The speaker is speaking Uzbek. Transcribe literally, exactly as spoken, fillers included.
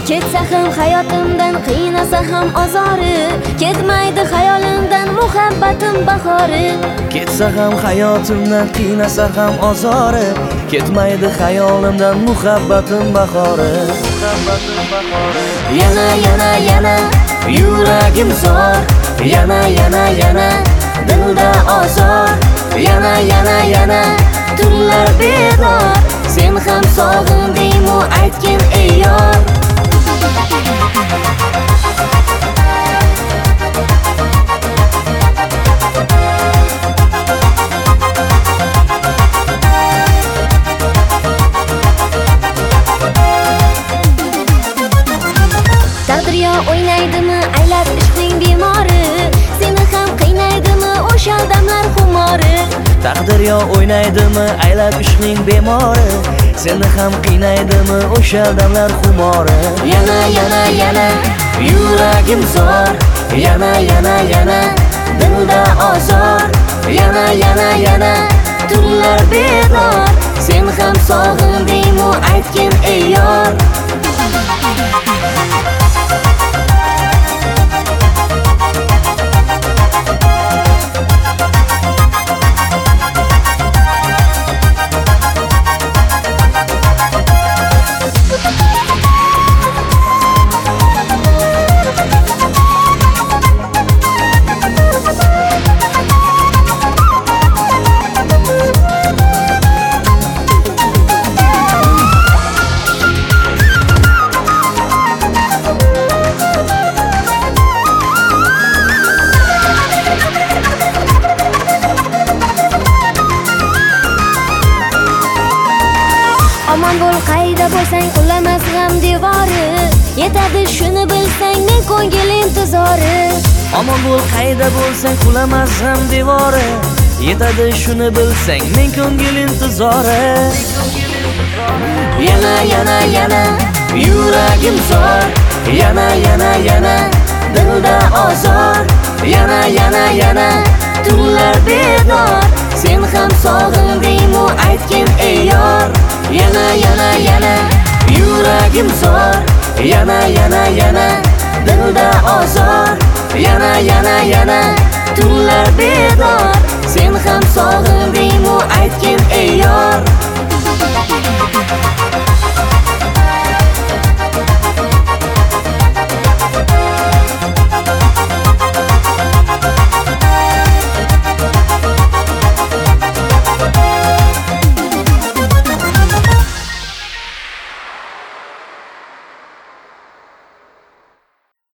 Ketsa ham hayotimdan, qiynasa ham azori, ketmaydi xayolimdan muhabbatim bahori. Ketsa ham hayotimdan, qiynasa ham azori, ketmaydi xayolimdan muhabbatim bahori. Yana yana yana yuragim zor, yana yana yana dilda ozor, yana yana yana tunlar bedor. Sen ham sog'indingmi aytgin ey yor. Taqdir o'ynaydimi aylab ishqning bemori, seni ham qiynaydimi o'sha damlar xumori. Taqdir yo o'ynaydimi aylab ishqning bemori, seni ham qiynaydimi o'sha damlar xumori. Yana yana yana yuragim zor, yana yana yana dilda ozor, yana yana yana tunlar bedor. Sen ham sog'indingmi aytgin ey yor. Aman bo'l qayda bo'lsang qulamas g'am devori, yetadi shuni bilsang men ko'ngil intizori. Aman bo'l qayda bo'lsang qulamas g'am devori, yetadi shuni bilsang men ko'ngil intizori. Yana yana yana yuragim zor, yana yana yana dilda ozor, yana yana yana tunlar bedor. Sen ham sog'indingmi aytgin ey yor. Yana yana yana yuragim zor, yana yana yana dilda ozor, yana yana yana tunlar bedor. Sen ham sog'indingmi aytgin ey yor.